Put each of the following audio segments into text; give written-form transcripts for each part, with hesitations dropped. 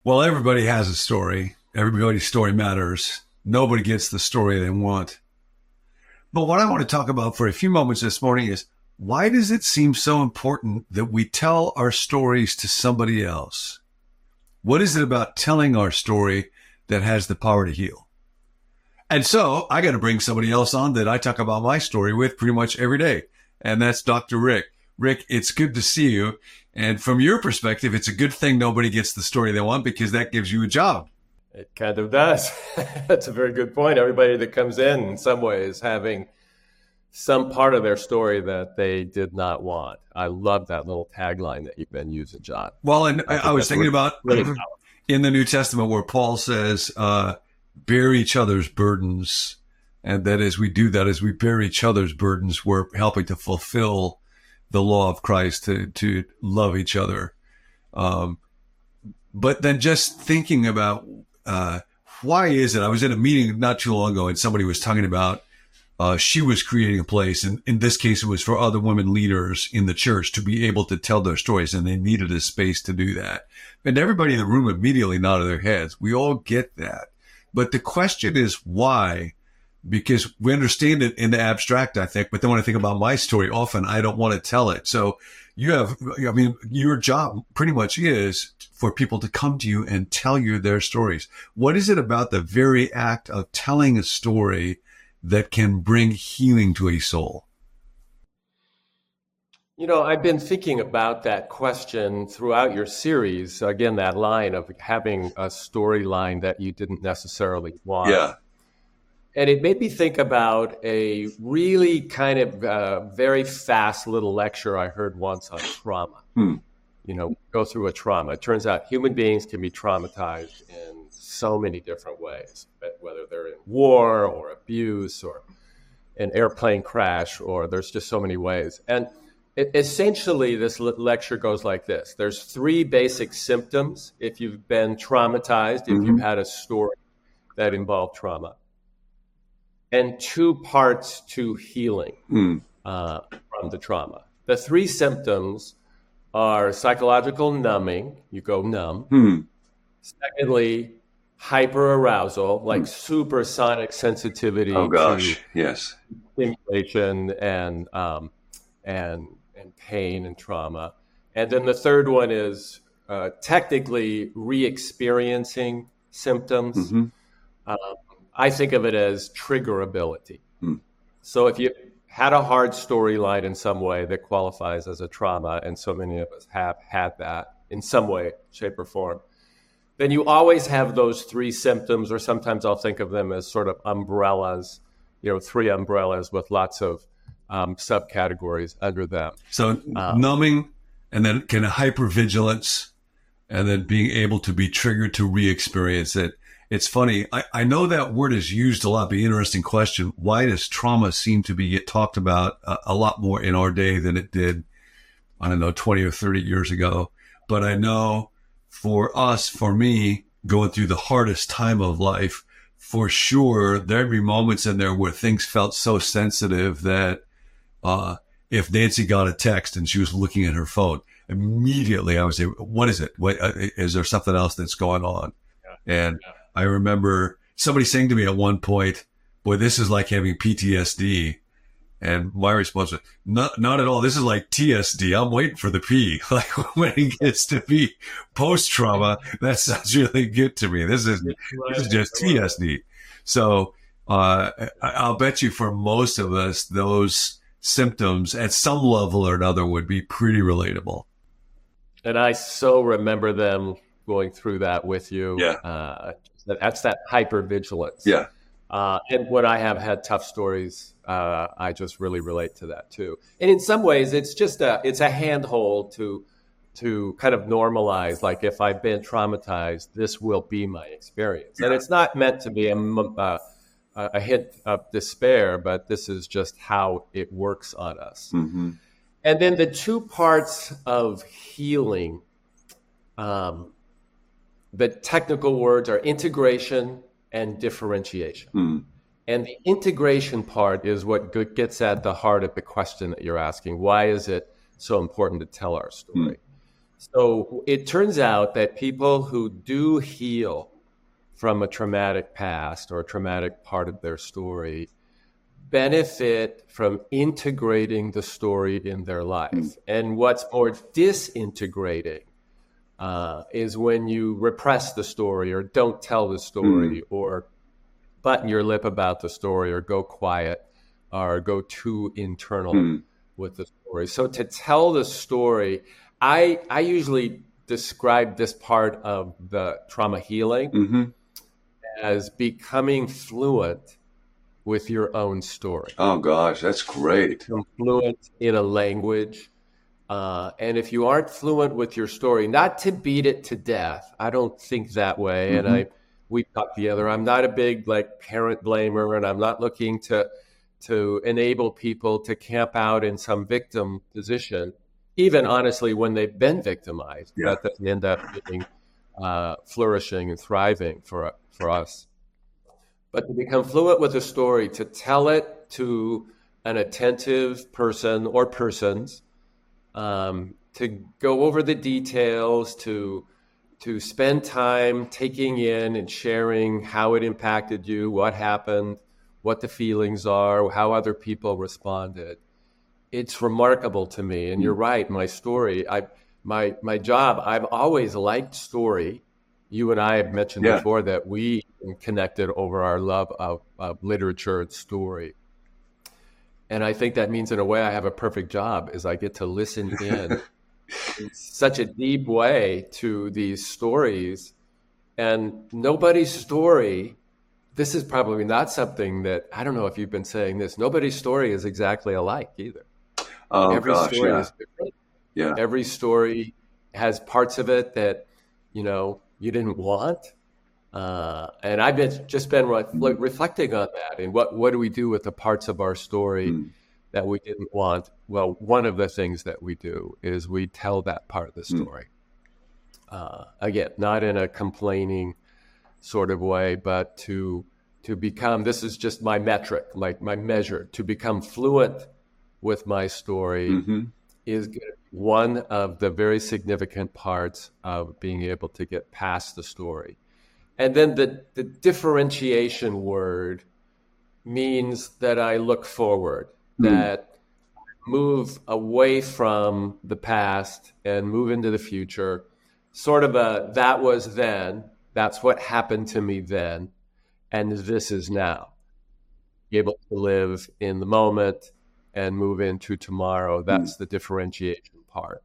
Well, everybody has a story. Everybody's story matters. Nobody gets the story they want. But what I want to talk about for a few moments this morning is, why does it seem so important that we tell our stories to somebody else? What is it about telling our story that has the power to heal? And so I got to bring somebody else on that I talk about my story with pretty much every day. And that's Dr. Rick. Rick, it's good to see you. And from your perspective, it's a good thing nobody gets the story they want, because that gives you a job. It kind of does. That's a very good point. Everybody that comes in some ways, having some part of their story that they did not want. I love that little tagline that you've been using, John. Well, and I was thinking about in the New Testament where Paul says, bear each other's burdens. And that as we do that, as we bear each other's burdens, we're helping to fulfill the law of Christ to love each other. But then just thinking about why is it? I was in a meeting not too long ago and somebody was talking about she was creating a place, and in this case, it was for other women leaders in the church to be able to tell their stories, and they needed a space to do that. And everybody in the room immediately nodded their heads. We all get that. But the question is why? Because we understand it in the abstract, I think, but then when I think about my story, often I don't want to tell it. So your job pretty much is for people to come to you and tell you their stories. What is it about the very act of telling a story that can bring healing to a soul? You know, I've been thinking about that question throughout your series. Again, that line of having a storyline that you didn't necessarily want. Yeah. And it made me think about a really kind of very fast little lecture I heard once on trauma. You know, go through a trauma. It turns out human beings can be traumatized in so many different ways, whether they're in war or abuse or an airplane crash, or there's just so many ways. And essentially, this lecture goes like this. There's three basic symptoms if you've been traumatized, if you've had a story that involved trauma, and two parts to healing from the trauma. The three symptoms are psychological numbing. You go numb. Secondly, hyperarousal, like supersonic sensitivity to yes, stimulation and pain and trauma. And then the third one is technically re-experiencing symptoms. I think of it as triggerability. So if you had a hard storyline in some way that qualifies as a trauma, and so many of us have had that in some way, shape, or form, then you always have those three symptoms, or sometimes I'll think of them as sort of umbrellas, you know, three umbrellas with lots of subcategories under them. So numbing, and then kind of hypervigilance, and then being able to be triggered to re-experience it. It's funny. I know that word is used a lot. Be an interesting question. Why does trauma seem to be talked about a lot more in our day than it did, I don't know, 20 or 30 years ago? But I know for us, for me, going through the hardest time of life, for sure, there'd be moments in there where things felt so sensitive that if Nancy got a text and she was looking at her phone, immediately I would say, what is it? What is there something else that's going on? And I remember somebody saying to me at one point, boy, this is like having PTSD. And my response was, not at all. This is like TSD. I'm waiting for the P. Like when it gets to be post-trauma, that sounds really good to me. This is just TSD. So I'll bet you for most of us, those symptoms at some level or another would be pretty relatable. And I so remember them going through that with you. Yeah. That's that hypervigilance. Yeah. And when I have had tough stories, I just really relate to that too. And in some ways, it's just it's a handhold to kind of normalize, like if I've been traumatized, this will be my experience. Yeah. And it's not meant to be a hint of despair, but this is just how it works on us. And then the two parts of healing, the technical words are integration and differentiation. And the integration part is what gets at the heart of the question that you're asking. Why is it so important to tell our story? So it turns out that people who do heal from a traumatic past or a traumatic part of their story benefit from integrating the story in their life. And what's more disintegrating is when you repress the story or don't tell the story or button your lip about the story or go quiet or go too internal with the story. So to tell the story, I usually describe this part of the trauma healing as becoming fluent with your own story. Oh gosh, that's great. Become fluent in a language. And if you aren't fluent with your story, not to beat it to death, I don't think that way. And we talked together. I'm not a big parent blamer, and I'm not looking to enable people to camp out in some victim position, even honestly when they've been victimized. Yeah. That they end up being flourishing and thriving for us. But to become fluent with a story, to tell it to an attentive person or persons, to go over the details, to spend time taking in and sharing how it impacted you, what happened, what the feelings are, how other people responded. It's remarkable to me. And you're right, my story, my job, I've always liked story. You and I have mentioned before that we connected over our love of literature and story. And I think that means in a way I have a perfect job, is I get to listen in such a deep way to these stories. And nobody's story, this is probably not something that, I don't know if you've been saying this, nobody's story is exactly alike either. Every story is different. Yeah. Every story has parts of it that, you didn't want. And I've just been reflecting on that. And what do we do with the parts of our story that we didn't want? Well, one of the things that we do is we tell that part of the story. Again, not in a complaining sort of way, but to become, this is just my metric, like my measure, to become fluent with my story is going to be one of the very significant parts of being able to get past the story. And then the differentiation word means that I look forward, that move away from the past and move into the future, sort of that was then, that's what happened to me then, and this is now. Be able to live in the moment and move into tomorrow. That's the differentiation part.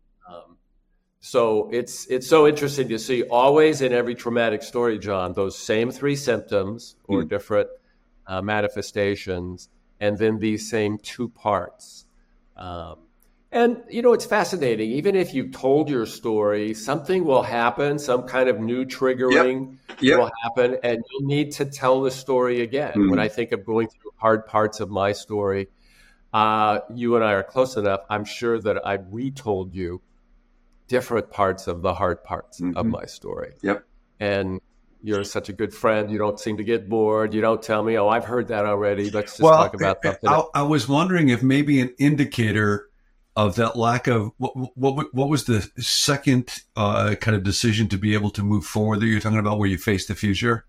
So it's so interesting to see always in every traumatic story, John, those same three symptoms or different manifestations, and then these same two parts. And, it's fascinating. Even if you told your story, something will happen, some kind of new triggering will happen, and you'll need to tell the story again. When I think of going through hard parts of my story, you and I are close enough. I'm sure that I've retold you different parts of the hard parts of my story. Yep. And you're such a good friend. You don't seem to get bored. You don't tell me, I've heard that already. Let's just talk about something. I was wondering if maybe an indicator of that lack of, what was the second kind of decision to be able to move forward that you're talking about where you face the future?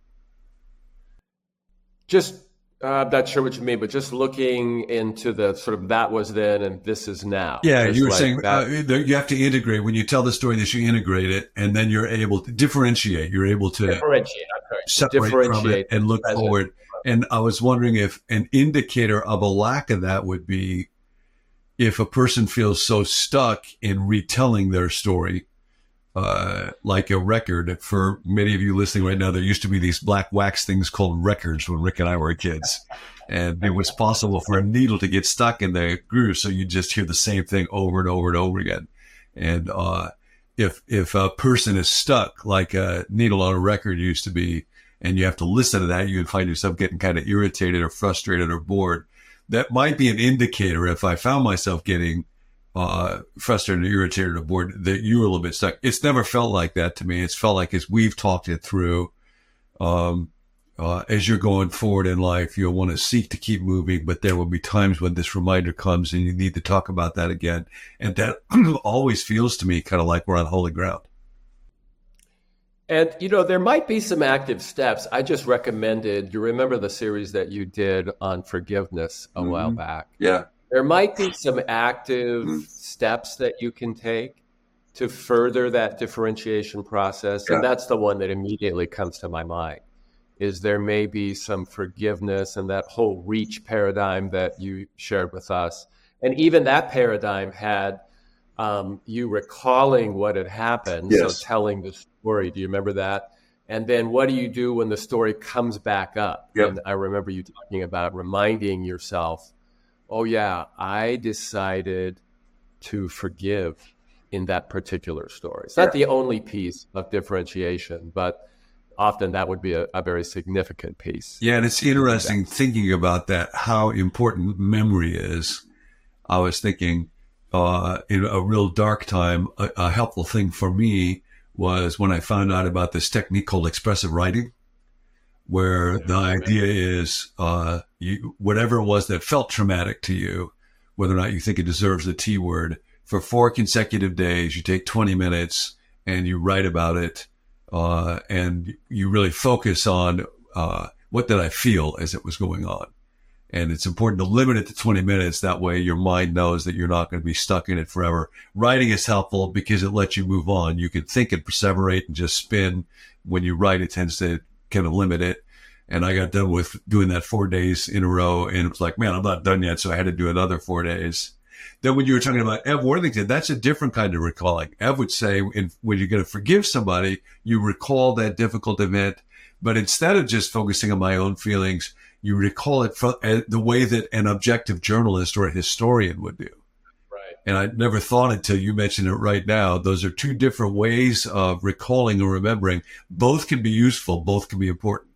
Just, I'm not sure what you mean, but just looking into the sort of that was then and this is now. Yeah, just you were saying you have to integrate. When you tell the story, that you integrate it, and then you're able to differentiate. You're able to separate from it and look forward. And I was wondering if an indicator of a lack of that would be if a person feels so stuck in retelling their story, like a record. For many of you listening right now, there used to be these black wax things called records when Rick and I were kids. And it was possible for a needle to get stuck in the groove, so you just hear the same thing over and over and over again. And if a person is stuck like a needle on a record used to be, and you have to listen to that, you would find yourself getting kind of irritated or frustrated or bored. That might be an indicator, if I found myself getting frustrated or irritated or bored, that you were a little bit stuck. It's never felt like that to me. It's felt like as we've talked it through, as you're going forward in life, you'll want to seek to keep moving, but there will be times when this reminder comes and you need to talk about that again. And that always feels to me kind of like we're on holy ground. And, there might be some active steps. I just recommended, you remember the series that you did on forgiveness a while back? Yeah. There might be some active steps that you can take to further that differentiation process. And that's the one that immediately comes to my mind, is there may be some forgiveness and that whole reach paradigm that you shared with us. And even that paradigm had you recalling what had happened, so telling the story. Do you remember that? And then what do you do when the story comes back up? Yep. And I remember you talking about reminding yourself, oh yeah, I decided to forgive in that particular story. It's not the only piece of differentiation, but often that would be a very significant piece. Yeah, and it's interesting thinking about that, how important memory is. I was thinking in a real dark time, a helpful thing for me was when I found out about this technique called expressive writing, where the idea is whatever it was that felt traumatic to you, whether or not you think it deserves the T word, for 4 consecutive days, you take 20 minutes and you write about it, and you really focus on what did I feel as it was going on. And it's important to limit it to 20 minutes. That way your mind knows that you're not going to be stuck in it forever. Writing is helpful because it lets you move on. You can think and perseverate and just spin. When you write, it tends to kind of limit it. And I got done with doing that 4 days in a row, and it was like, man, I'm not done yet. So I had to do another 4 days. Then when you were talking about Ev Worthington, that's a different kind of recalling. Ev would say when you're going to forgive somebody, you recall that difficult event. But instead of just focusing on my own feelings, you recall it from the way that an objective journalist or a historian would do. Right. And I never thought until you mentioned it right now. Those are two different ways of recalling or remembering. Both can be useful. Both can be important.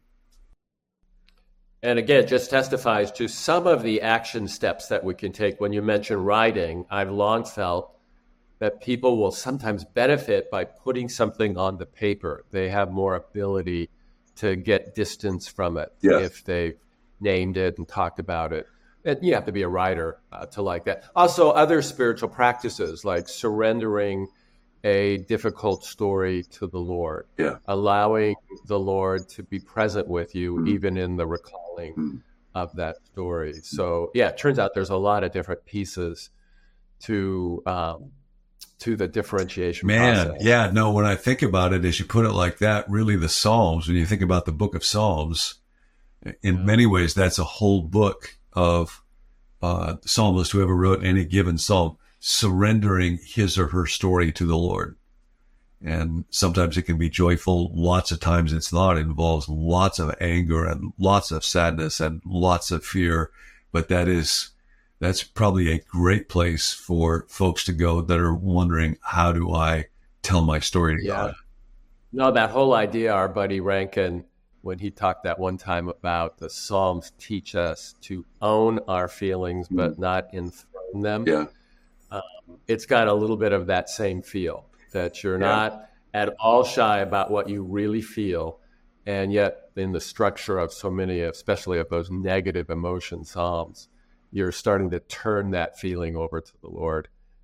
And again, just testifies to some of the action steps that we can take. When you mention writing, I've long felt that people will sometimes benefit by putting something on the paper. They have more ability to get distance from it if they named it and talked about it. And you have to be a writer to like that. Also, other spiritual practices like surrendering a difficult story to the Lord, allowing the Lord to be present with you, even in the recalling of that story. So, it turns out there's a lot of different pieces to the differentiation process. Yeah, no, when I think about it, as you put it like that, really the Psalms, when you think about the book of Psalms, in many ways, that's a whole book of the psalmist, whoever wrote any given psalm, surrendering his or her story to the Lord. And sometimes it can be joyful. Lots of times it's not. It involves lots of anger and lots of sadness and lots of fear. But that's probably a great place for folks to go that are wondering, how do I tell my story to God? No, that whole idea, our buddy Rankin, when he talked that one time about the Psalms teach us to own our feelings, but not enthrone them. It's got a little bit of that same feel, that you're not at all shy about what you really feel. And yet in the structure of so many, especially of those negative emotion Psalms, you're starting to turn that feeling over to the Lord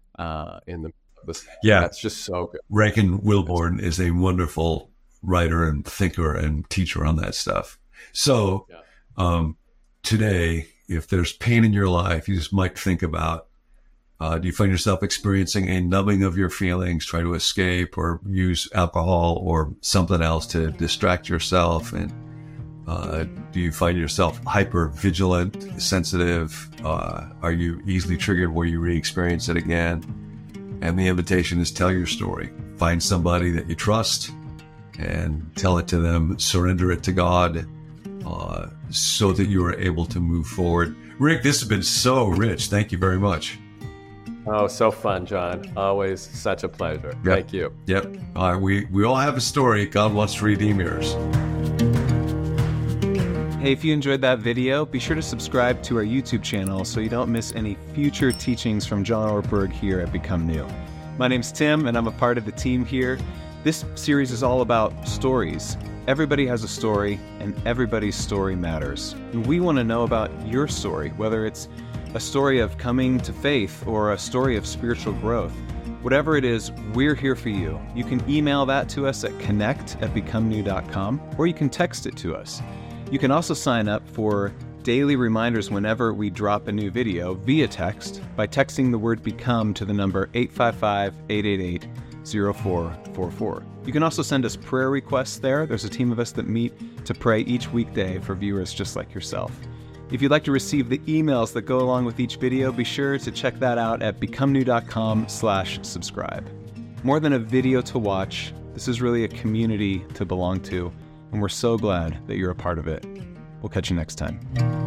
that's just so good. Rankin Wilbourne is a wonderful writer and thinker and teacher on that stuff. So today, if there's pain in your life, you just might think about, do you find yourself experiencing a numbing of your feelings, try to escape or use alcohol or something else to distract yourself? And do you find yourself hyper vigilant, sensitive? Are you easily triggered where you re-experience it again? And the invitation is tell your story. Find somebody that you trust and tell it to them, surrender it to God, so that you are able to move forward. Rick, this has been so rich. Thank you very much. Oh, so fun, John. Always such a pleasure. Thank you. Yep. We all have a story. God wants to redeem yours. Hey, if you enjoyed that video, be sure to subscribe to our YouTube channel so you don't miss any future teachings from John Ortberg here at Become New. My name's Tim, and I'm a part of the team here. This series is all about stories, Everybody has a story, and everybody's story matters. And we want to know about your story, whether it's a story of coming to faith or a story of spiritual growth. Whatever it is, we're here for you. You can email that to us at connect@becomenew.com, or you can text it to us. You can also sign up for daily reminders whenever we drop a new video via text by texting the word BECOME to the number 855-888-0444. You can also send us prayer requests there. There's a team of us that meet to pray each weekday for viewers just like yourself. If you'd like to receive the emails that go along with each video, be sure to check that out at becomenew.com/subscribe. More than a video to watch, this is really a community to belong to, and we're so glad that you're a part of it. We'll catch you next time.